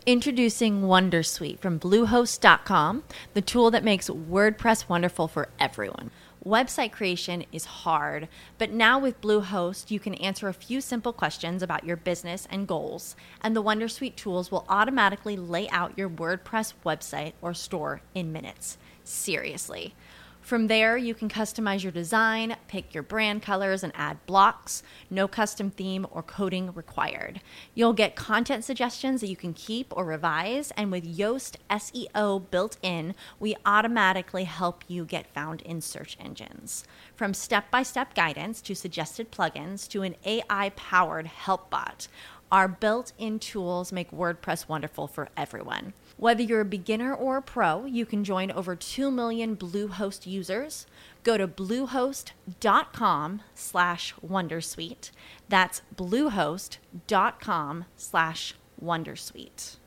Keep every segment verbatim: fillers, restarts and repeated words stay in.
Introducing Wondersuite from Bluehost dot com, the tool that makes WordPress wonderful for everyone. Website creation is hard, but now with Bluehost, you can answer a few simple questions about your business and goals, and the Wondersuite tools will automatically lay out your WordPress website or store in minutes. Seriously. From there, you can customize your design, pick your brand colors, and add blocks. No custom theme or coding required. You'll get content suggestions that you can keep or revise, and with Yoast S E O built in, we automatically help you get found in search engines. From step-by-step guidance to suggested plugins to an A I-powered help bot, our built-in tools make WordPress wonderful for everyone. Whether you're a beginner or a pro, you can join over two million Bluehost users. Go to bluehost.com slash Wondersuite. That's bluehost.com slash Wondersuite.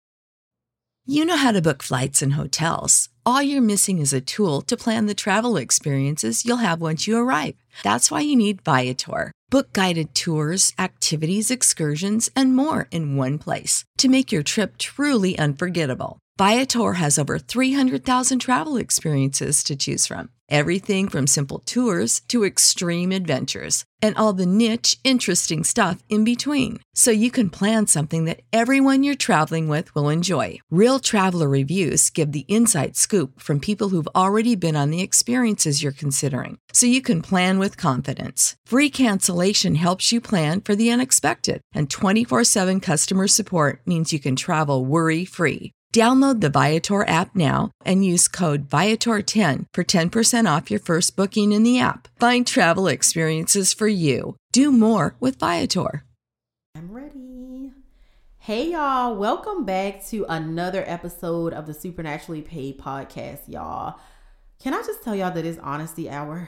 You know how to book flights and hotels. All you're missing is a tool to plan the travel experiences you'll have once you arrive. That's why you need Viator. Book guided tours, activities, excursions, and more in one place to make your trip truly unforgettable. Viator has over three hundred thousand travel experiences to choose from. Everything from simple tours to extreme adventures and all the niche, interesting stuff in between. So you can plan something that everyone you're traveling with will enjoy. Real traveler reviews give the inside scoop from people who've already been on the experiences you're considering. So you can plan with confidence. Free cancellation helps you plan for the unexpected. And twenty-four seven customer support means you can travel worry-free. Download the Viator app now and use code Viator ten for ten percent off your first booking in the app. Find travel experiences for you. Do more with Viator. I'm ready. Hey, y'all. Welcome back to another episode of the Supernaturally Paid podcast, y'all. Can I just tell y'all that it's honesty hour?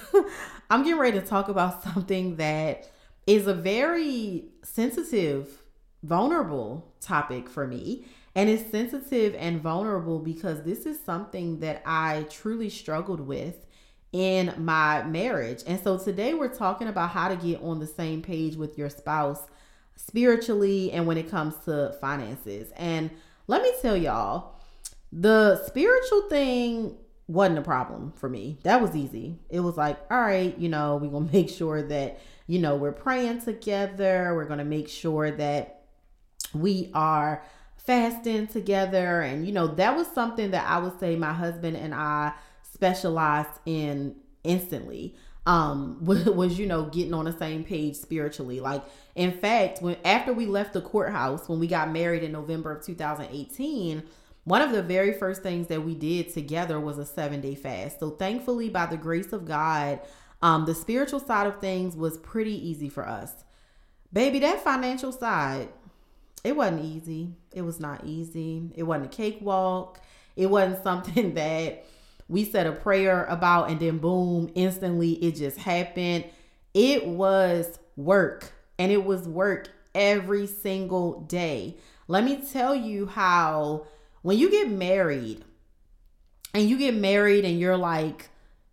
I'm getting ready to talk about something that is a very sensitive, vulnerable topic for me. And it's sensitive and vulnerable because this is something that I truly struggled with in my marriage. And so today we're talking about how to get on the same page with your spouse spiritually and when it comes to finances. And let me tell y'all, the spiritual thing wasn't a problem for me. That was easy. It was like, all right, you know, we're going to make sure that, you know, we're praying together. We're going to make sure that we are fasting together. And, you know, that was something that I would say my husband and I specialized in instantly, um, was, you know, getting on the same page spiritually. Like, in fact, when, after we left the courthouse, when we got married in November of two thousand eighteen, one of the very first things that we did together was a seven day fast. So thankfully, by the grace of God, um, the spiritual side of things was pretty easy for us. Baby, that financial side, it wasn't easy. It was not easy. It wasn't a cakewalk. It wasn't something that we said a prayer about and then boom, instantly it just happened. It was work, and it was work every single day. Let me tell you how when you get married and you get married and you're like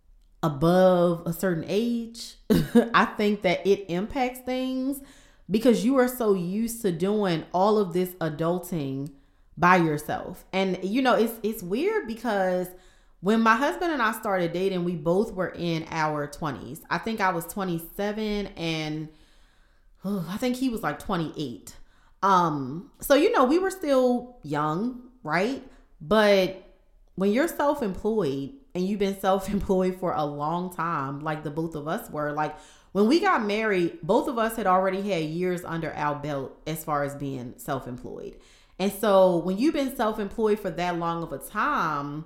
above a certain age, I think that it impacts things. Because you are so used to doing all of this adulting by yourself. And, you know, it's it's weird because when my husband and I started dating, we both were in our twenties. I think I was twenty-seven and oh, I think he was like twenty-eight. Um, so, you know, we were still young, right? But when you're self-employed and you've been self-employed for a long time, like the both of us were, like, when we got married, both of us had already had years under our belt as far as being self-employed. And so when you've been self-employed for that long of a time,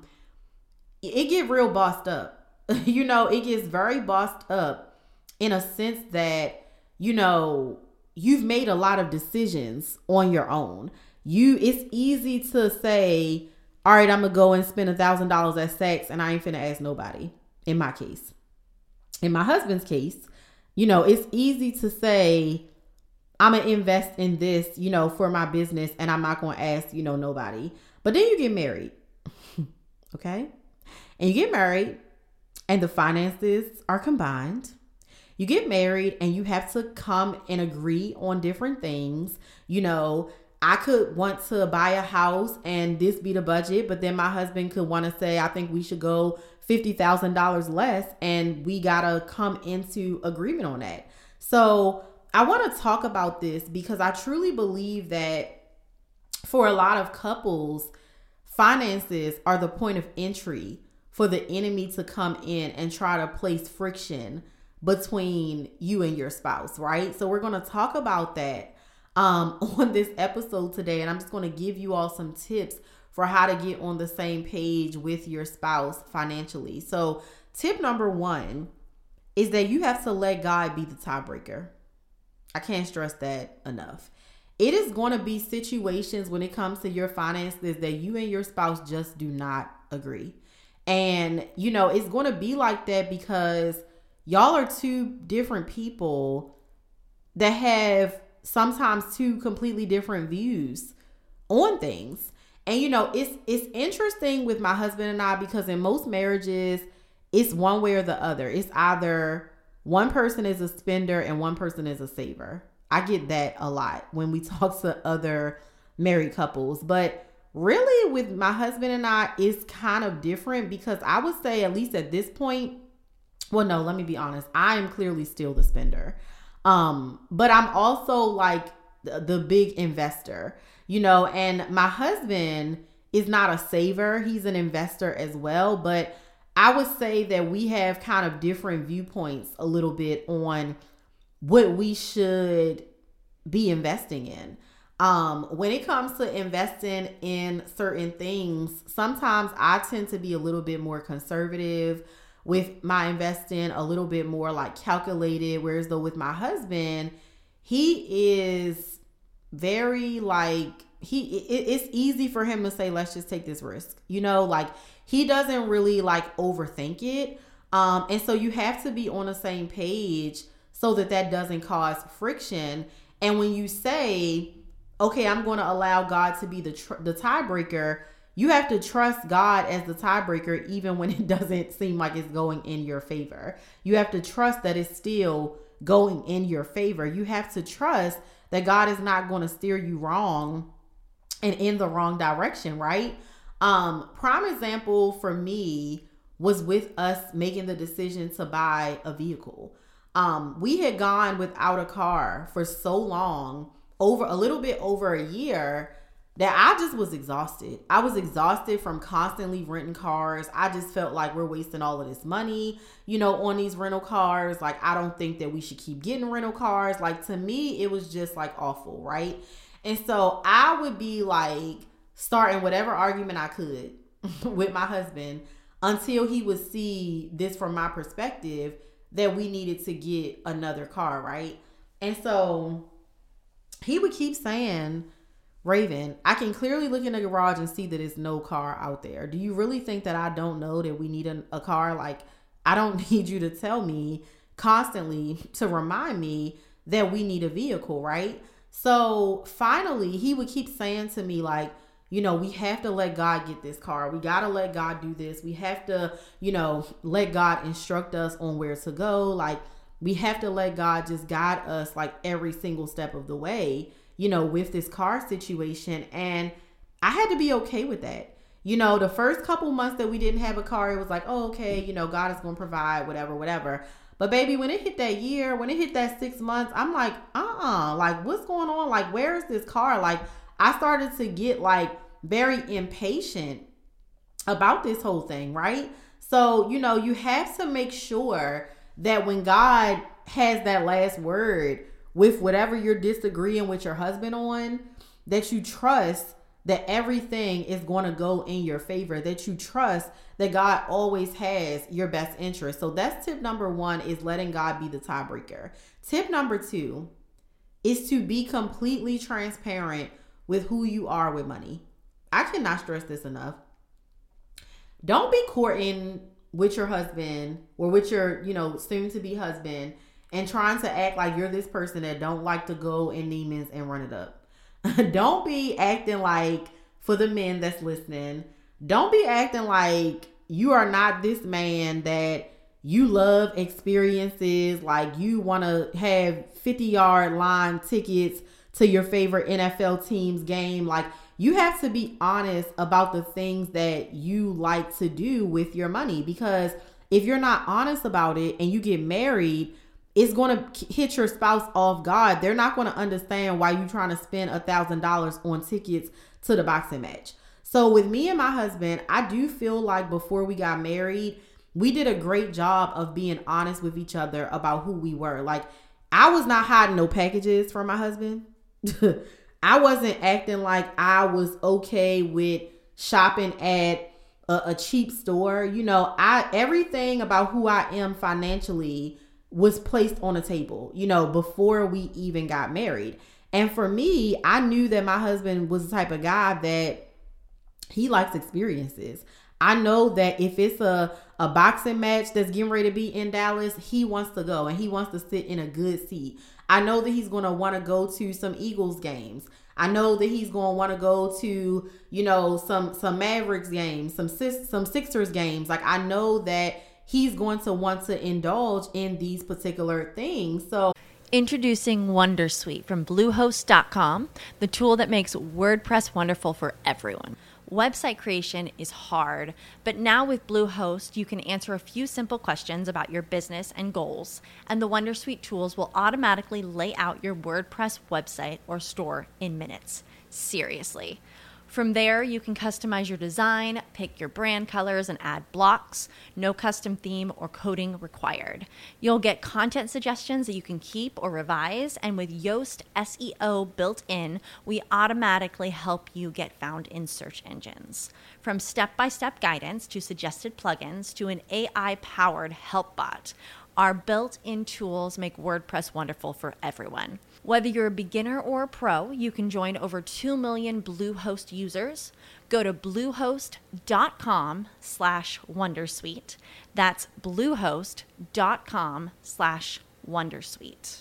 it get real bossed up. You know, it gets very bossed up in a sense that, you know, you've made a lot of decisions on your own. You, it's easy to say, all right, I'm going to go and spend a thousand dollars at Saks and I ain't finna ask nobody. In my case, in my husband's case, you know, it's easy to say, I'm going to invest in this, you know, for my business and I'm not going to ask, you know, nobody. But then you get married. Okay. And you get married and the finances are combined. You get married and you have to come and agree on different things. You know, I could want to buy a house and this be the budget, but then my husband could want to say, I think we should go fifty thousand dollars less, and we got to come into agreement on that. So I want to talk about this because I truly believe that for a lot of couples, finances are the point of entry for the enemy to come in and try to place friction between you and your spouse, right? So we're going to talk about that um, on this episode today. And I'm just going to give you all some tips for how to get on the same page with your spouse financially. So tip number one is that you have to let God be the tiebreaker. I can't stress that enough. It is going to be situations when it comes to your finances that you and your spouse just do not agree. And, you know, it's going to be like that because y'all are two different people that have sometimes two completely different views on things. And, you know, it's it's interesting with my husband and I because in most marriages, it's one way or the other. It's either one person is a spender and one person is a saver. I get that a lot when we talk to other married couples. But really with my husband and I, it's kind of different because I would say at least at this point, well, no, let me be honest. I am clearly still the spender. Um, but I'm also like the, the big investor, you know, and my husband is not a saver. He's an investor as well. But I would say that we have kind of different viewpoints a little bit on what we should be investing in. Um, when it comes to investing in certain things, sometimes I tend to be a little bit more conservative with my investing, a little bit more like calculated. Whereas though with my husband, he is very like, he, it, it's easy for him to say, let's just take this risk. You know, like he doesn't really like overthink it. Um, and so you have to be on the same page so that that doesn't cause friction. And when you say, okay, I'm going to allow God to be the tr- the tiebreaker, you have to trust God as the tiebreaker, even when it doesn't seem like it's going in your favor. You have to trust that it's still going in your favor. You have to trust that God is not going to steer you wrong and in the wrong direction, right? Um, prime example for me was with us making the decision to buy a vehicle. Um, we had gone without a car for so long, over a little bit over a year, that I just was exhausted. I was exhausted from constantly renting cars. I just felt like we're wasting all of this money, you know, on these rental cars. Like, I don't think that we should keep getting rental cars. Like, to me, it was just like awful, right? And so I would be like starting whatever argument I could with my husband until he would see this from my perspective, that we needed to get another car, right? And so he would keep saying, Raven, I can clearly look in the garage and see that there's no car out there. Do you really think that I don't know that we need a, a car? Like, I don't need you to tell me constantly to remind me that we need a vehicle, right? So finally, he would keep saying to me, like, you know, we have to let God get this car. We got to let God do this. We have to, you know, let God instruct us on where to go. Like, we have to let God just guide us like every single step of the way, you know, with this car situation. And I had to be okay with that. You know, the first couple months that we didn't have a car, it was like, oh, okay, you know, God is going to provide, whatever, whatever. But baby, when it hit that year, when it hit that six months, I'm like, uh-uh, like, what's going on? Like, where is this car? Like, I started to get like very impatient about this whole thing, right? So, you know, you have to make sure that when God has that last word with whatever you're disagreeing with your husband on, that you trust that everything is going to go in your favor, that you trust that God always has your best interest. So that's tip number one, is letting God be the tiebreaker. Tip number two is to be completely transparent with who you are with money. I cannot stress this enough. Don't be courting with your husband or with your, you know, soon to be husband and trying to act like you're this person that don't like to go in Neiman's and run it up. Don't be acting like, for the men that's listening, don't be acting like you are not this man that you love experiences, like you want to have fifty yard line tickets to your favorite N F L team's game. Like, you have to be honest about the things that you like to do with your money, because if you're not honest about it and you get married, it's going to hit your spouse off guard. They're not going to understand why you're trying to spend a thousand dollars on tickets to the boxing match. So with me and my husband, I do feel like before we got married, we did a great job of being honest with each other about who we were. Like, I was not hiding no packages from my husband. I wasn't acting like I was okay with shopping at a, a cheap store. You know, I everything about who I am financially was placed on a table, you know, before we even got married. And for me, I knew that my husband was the type of guy that he likes experiences. I know that if it's a, a boxing match that's getting ready to be in Dallas, he wants to go and he wants to sit in a good seat. I know that he's going to want to go to some Eagles games. I know that he's going to want to go to, you know, some some Mavericks games, some some Sixers games. Like, I know that he's going to want to indulge in these particular things. So introducing Wondersuite from Bluehost dot com, the tool that makes WordPress wonderful for everyone. Website creation is hard, but now with Bluehost, you can answer a few simple questions about your business and goals, and the Wondersuite tools will automatically lay out your WordPress website or store in minutes. Seriously. From there, you can customize your design, pick your brand colors, and add blocks. No custom theme or coding required. You'll get content suggestions that you can keep or revise, and with Yoast S E O built in, we automatically help you get found in search engines. From step-by-step guidance to suggested plugins to an A I-powered help bot, our built-in tools make WordPress wonderful for everyone. Whether you're a beginner or a pro, you can join over two million Bluehost users. Go to bluehost.com slash Wondersuite. That's bluehost.com slash Wondersuite.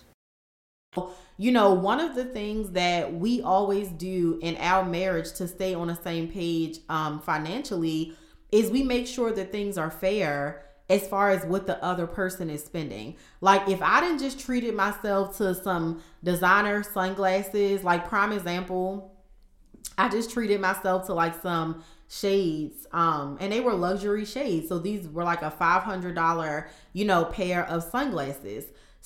You know, one of the things that we always do in our marriage to stay on the same page um, financially is we make sure that things are fair as far as what the other person is spending. Like, if I didn't just treated myself to some designer sunglasses, like prime example, I just treated myself to like some shades, um, and they were luxury shades. So these were like a five hundred dollars, you know, pair of sunglasses.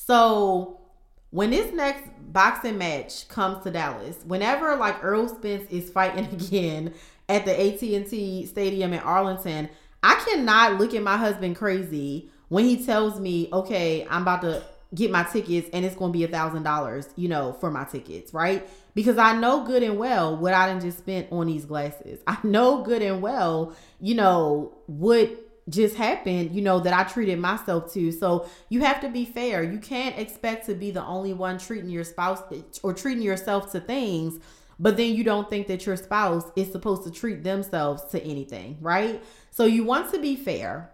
So when this next boxing match comes to Dallas, whenever like Errol Spence is fighting again at the A T and T Stadium in Arlington, I cannot look at my husband crazy when he tells me, okay, I'm about to get my tickets and it's going to be a thousand dollars, you know, for my tickets, right? Because I know good and well what I done just spent on these glasses. I know good and well, you know, what just happened, you know, that I treated myself to. So you have to be fair. You can't expect to be the only one treating your spouse or treating yourself to things, but then you don't think that your spouse is supposed to treat themselves to anything, right? So you want to be fair.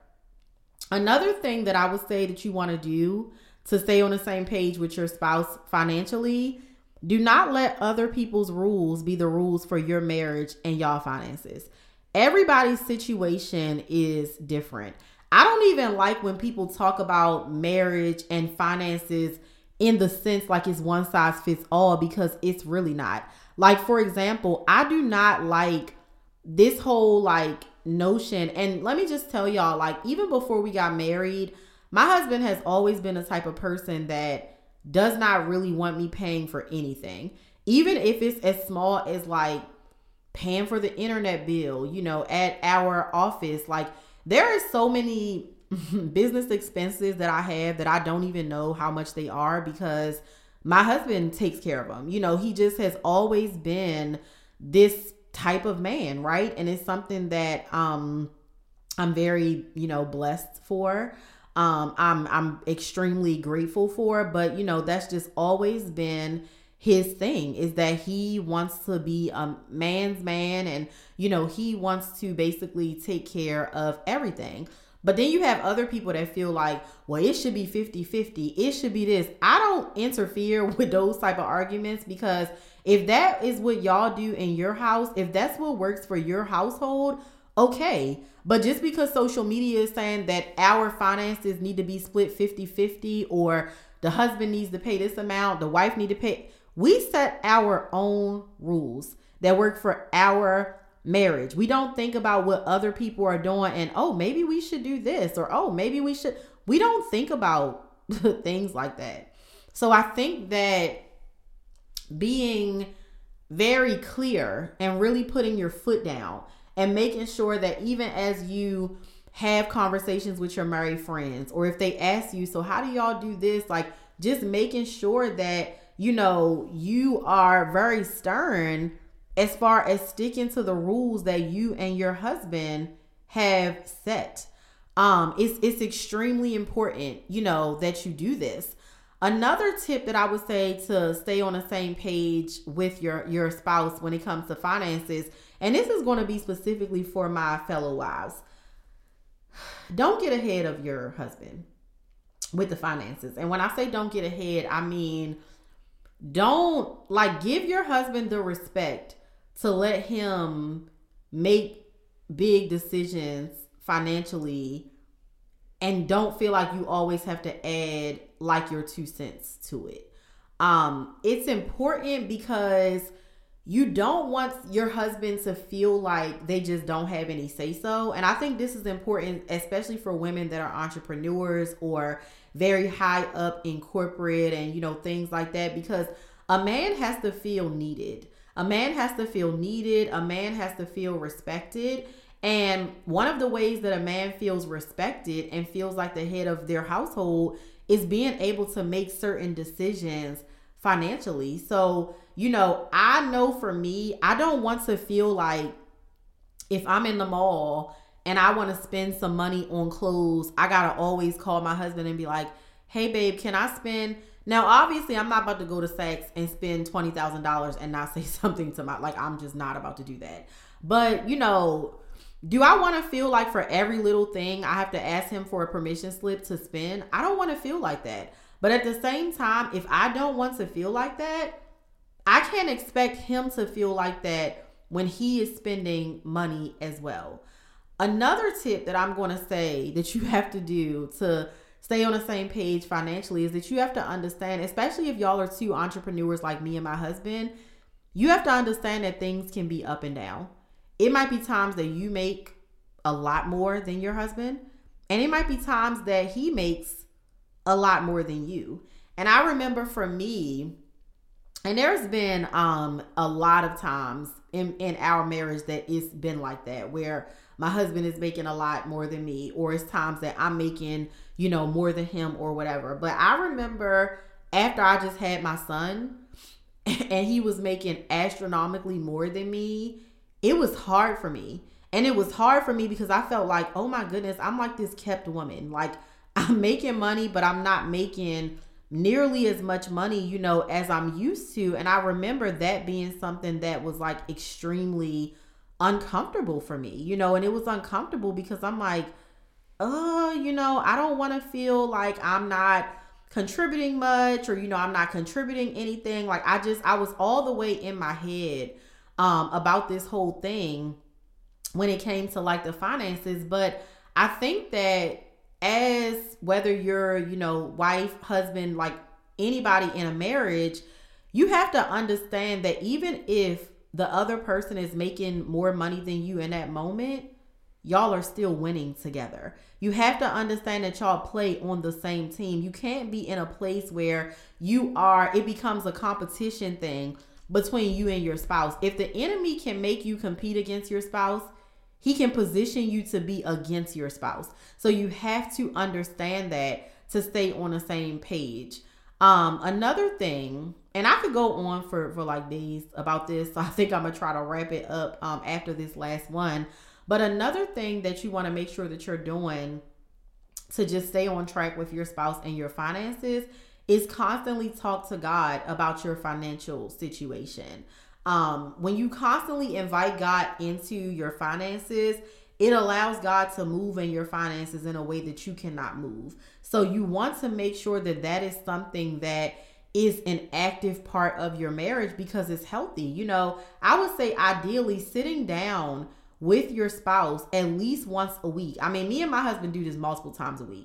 Another thing that I would say that you want to do to stay on the same page with your spouse financially, do not let other people's rules be the rules for your marriage and y'all finances. Everybody's situation is different. I don't even like when people talk about marriage and finances in the sense like it's one size fits all, because it's really not. Like, for example, I do not like this whole like notion. And let me just tell y'all, like, even before we got married, my husband has always been the type of person that does not really want me paying for anything. Even if it's as small as like paying for the internet bill, you know, at our office. Like, there is so many business expenses that I have that I don't even know how much they are, because my husband takes care of them. You know, he just has always been this type of man, right? And it's something that um I'm very, you know, blessed for. Um I'm I'm extremely grateful for, but you know, that's just always been his thing, is that he wants to be a man's man, and you know, he wants to basically take care of everything. But then you have other people that feel like, well, it should be fifty-fifty. It should be this. I don't interfere with those type of arguments, because if that is what y'all do in your house, if that's what works for your household, okay. But just because social media is saying that our finances need to be split fifty-fifty, or the husband needs to pay this amount, the wife need to pay, We set our own rules that work for our marriage. We don't think about what other people are doing and, oh, maybe we should do this, or, oh, maybe we should. We don't think about things like that. So I think that being very clear and really putting your foot down and making sure that even as you have conversations with your married friends, or if they ask you, so how do y'all do this? Like, just making sure that, you know, you are very stern as far as sticking to the rules that you and your husband have set. Um, it's, it's extremely important, you know, that you do this. Another tip that I would say to stay on the same page with your, your spouse when it comes to finances, and this is going to be specifically for my fellow wives, don't get ahead of your husband with the finances. And when I say don't get ahead, I mean, don't like give your husband the respect to let him make big decisions financially, and don't feel like you always have to add like your two cents to it. Um, it's important because you don't want your husband to feel like they just don't have any say so. And I think this is important, especially for women that are entrepreneurs or very high up in corporate and, you know, things like that, because a man has to feel needed. A man has to feel needed. A man has to feel respected. And one of the ways that a man feels respected and feels like the head of their household is being able to make certain decisions financially. So, you know, I know for me, I don't want to feel like if I'm in the mall and I want to spend some money on clothes, I got to always call my husband and be like, hey, babe, can I spend... Now, obviously, I'm not about to go to Saks and spend twenty thousand dollars and not say something to my... Like, I'm just not about to do that. But, you know... Do I want to feel like for every little thing I have to ask him for a permission slip to spend? I don't want to feel like that. But at the same time, if I don't want to feel like that, I can't expect him to feel like that when he is spending money as well. Another tip that I'm going to say that you have to do to stay on the same page financially is that you have to understand, especially if y'all are two entrepreneurs like me and my husband, you have to understand that things can be up and down. It might be times that you make a lot more than your husband, and it might be times that he makes a lot more than you. And I remember for me, and there's been um, a lot of times in, in our marriage that it's been like that, where my husband is making a lot more than me, or it's times that I'm making, you know, more than him or whatever. But I remember after I just had my son and he was making astronomically more than me, it was hard for me. And it was hard for me because I felt like, oh my goodness, I'm like this kept woman. Like, I'm making money, but I'm not making nearly as much money, you know, as I'm used to. And I remember that being something that was like extremely uncomfortable for me, you know, and it was uncomfortable because I'm like, oh, you know, I don't want to feel like I'm not contributing much, or, you know, I'm not contributing anything. Like, I just, I was all the way in my head um, about this whole thing when it came to like the finances. But I think that as whether you're, you know, wife, husband, like anybody in a marriage, you have to understand that even if the other person is making more money than you in that moment, y'all are still winning together. You have to understand that y'all play on the same team. You can't be in a place where you are, it becomes a competition thing between you and your spouse. If the enemy can make you compete against your spouse, he can position you to be against your spouse. So you have to understand that to stay on the same page. Um, another thing, and I could go on for, for like days about this, so I think I'm going to try to wrap it up um, after this last one. But another thing that you want to make sure that you're doing to just stay on track with your spouse and your finances is constantly talk to God about your financial situation. Um, when you constantly invite God into your finances, it allows God to move in your finances in a way that you cannot move. So you want to make sure that that is something that is an active part of your marriage because it's healthy. You know, I would say ideally sitting down with your spouse at least once a week. I mean, me and my husband do this multiple times a week.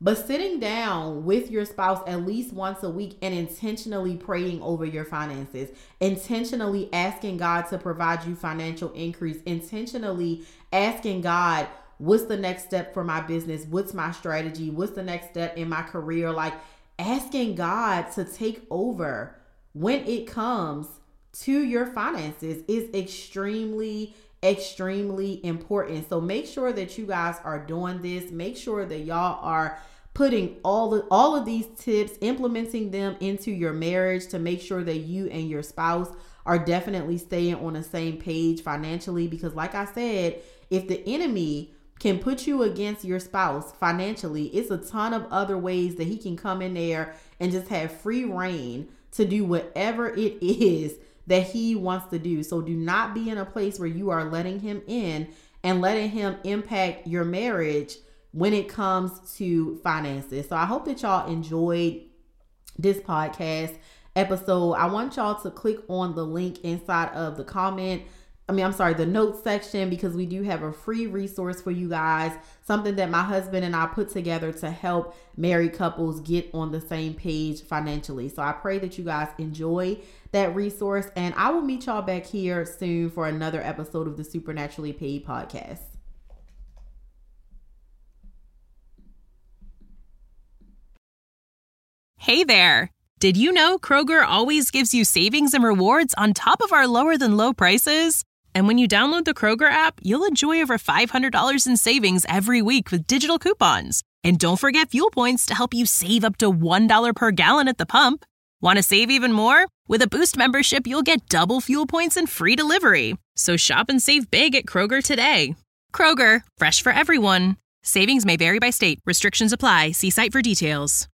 But sitting down with your spouse at least once a week and intentionally praying over your finances, intentionally asking God to provide you financial increase, intentionally asking God, what's the next step for my business? What's my strategy? What's the next step in my career? Like asking God to take over when it comes to your finances is extremely extremely important. So make sure that you guys are doing this. Make sure that y'all are putting all of, all of these tips, implementing them into your marriage to make sure that you and your spouse are definitely staying on the same page financially. Because like I said, if the enemy can put you against your spouse financially, it's a ton of other ways that he can come in there and just have free reign to do whatever it is that he wants to do. So do not be in a place where you are letting him in and letting him impact your marriage when it comes to finances. So I hope that y'all enjoyed this podcast episode. I want y'all to click on the link inside of the comment. I mean, I'm sorry, the notes section, because we do have a free resource for you guys, something that my husband and I put together to help married couples get on the same page financially. So I pray that you guys enjoy that resource, and I will meet y'all back here soon for another episode of the Supernaturally Paid podcast. Hey there! Did you know Kroger always gives you savings and rewards on top of our lower than low prices? And when you download the Kroger app, you'll enjoy over five hundred dollars in savings every week with digital coupons. And don't forget fuel points to help you save up to one dollar per gallon at the pump. Want to save even more? With a Boost membership, you'll get double fuel points and free delivery. So shop and save big at Kroger today. Kroger, fresh for everyone. Savings may vary by state. Restrictions apply. See site for details.